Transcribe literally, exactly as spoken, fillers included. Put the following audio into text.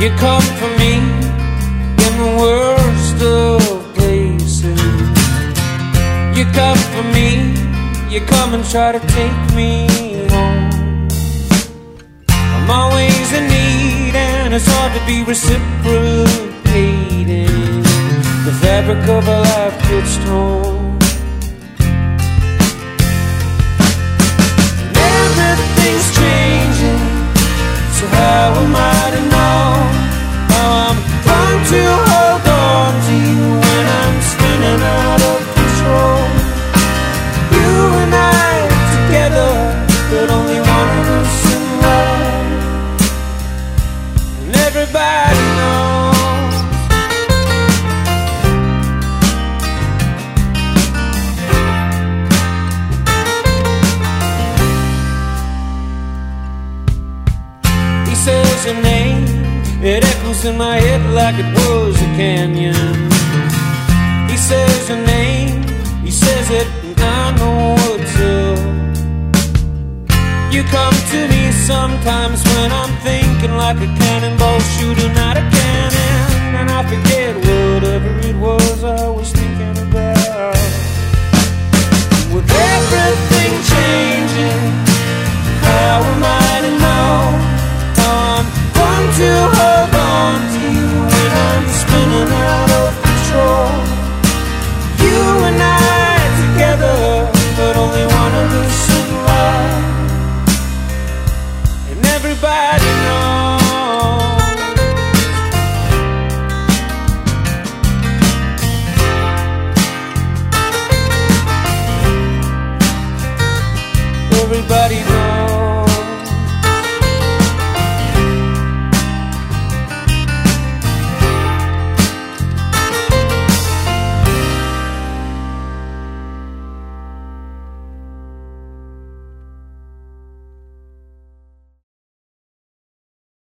You come for me in the worst of places. You come for me, you come and try to take me home. I'm always in need and it's hard to be reciprocated. The fabric of a life pitched home. And everything's changing, so how am I to know how I'm trying to hold on to you when I'm spinning out of control? You and I together, but only one of us in love. And everybody knows. He says your name, it echoes in my head like it was a canyon. He says your name, he says it, and I know what's up. You come to me sometimes when I'm thinking like a cannonball shooting out a cannon, and I forget whatever it was I was thinking about. With everything changing, how am I to know how I'm going to hold on to you when I'm spinning out of control? You and I together, but only one of us in love. And everybody knows. Everybody knows.